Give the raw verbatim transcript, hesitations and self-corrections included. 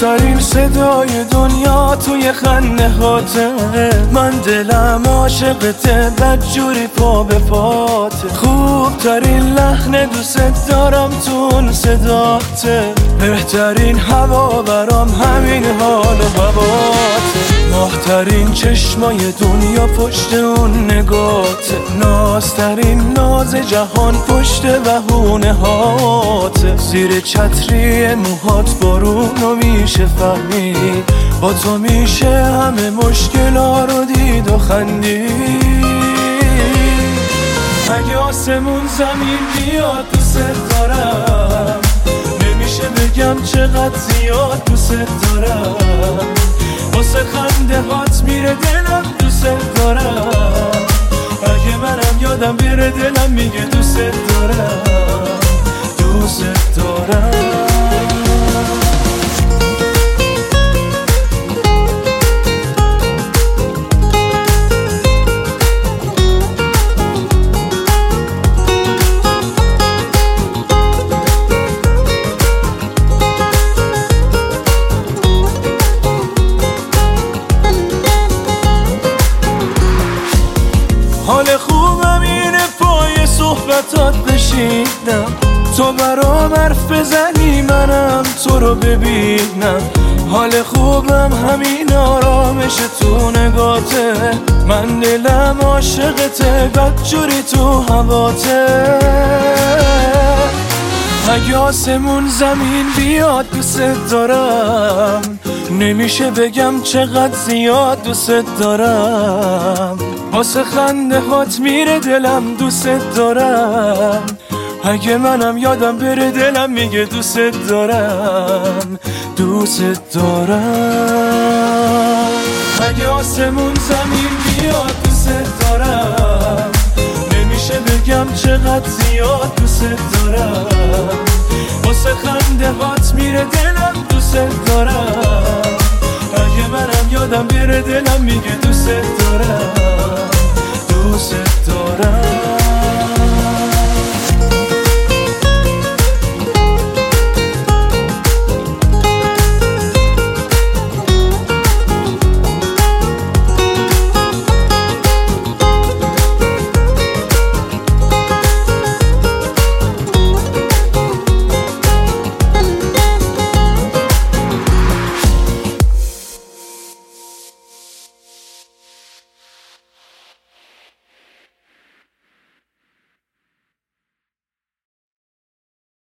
خوبترین صدای دنیا توی خنده هاته. من دلم عاشقته بدجوری پا به پاته. خوبترین لحن دوست دارم تو اون صداته. بهترین هوا برام همین حال و هواته. ماهترین چشمای دنیا پشت اون نگاته. نازترین ناز جهان پشت بهونه هاته. زیر چتری موهات بارونو میشه فهمید. با تو میشه همه مشکلا رو دید و خندید. اگه آسمون زمین بیاد دوست دارم. نمیشه بگم چقدر زیاد دوست دارم. واسه خنده هات میره دلم دوست دارم. اگه منم یادم بره دلم میگه دوست دارم دوست دارم. حال خوبم اینه پای صحبتات بشینم. تو برام حرف بزنی منم تو رو ببینم. حال خوبم همین آرامش تو نگاته. من دلم عاشقته بدجوری تو هواته. اگه آسمون زمین بیاد دوست دارم. نمیشه بگم چقدر زیاد دوست دارم. واسه خنده هات میره دلم دوست دارم. اگه منم یادم بره دلم میگه دوست دارم دوست دارم. اگه آسمون زمین بیاد دوست دارم. نمیشه بگم چقدر زیاد دوست دارم. واسه خنده هات میره دلم دوست دارم. اگه منم یادم بره دلم میگه دوست دارم دوست دارم.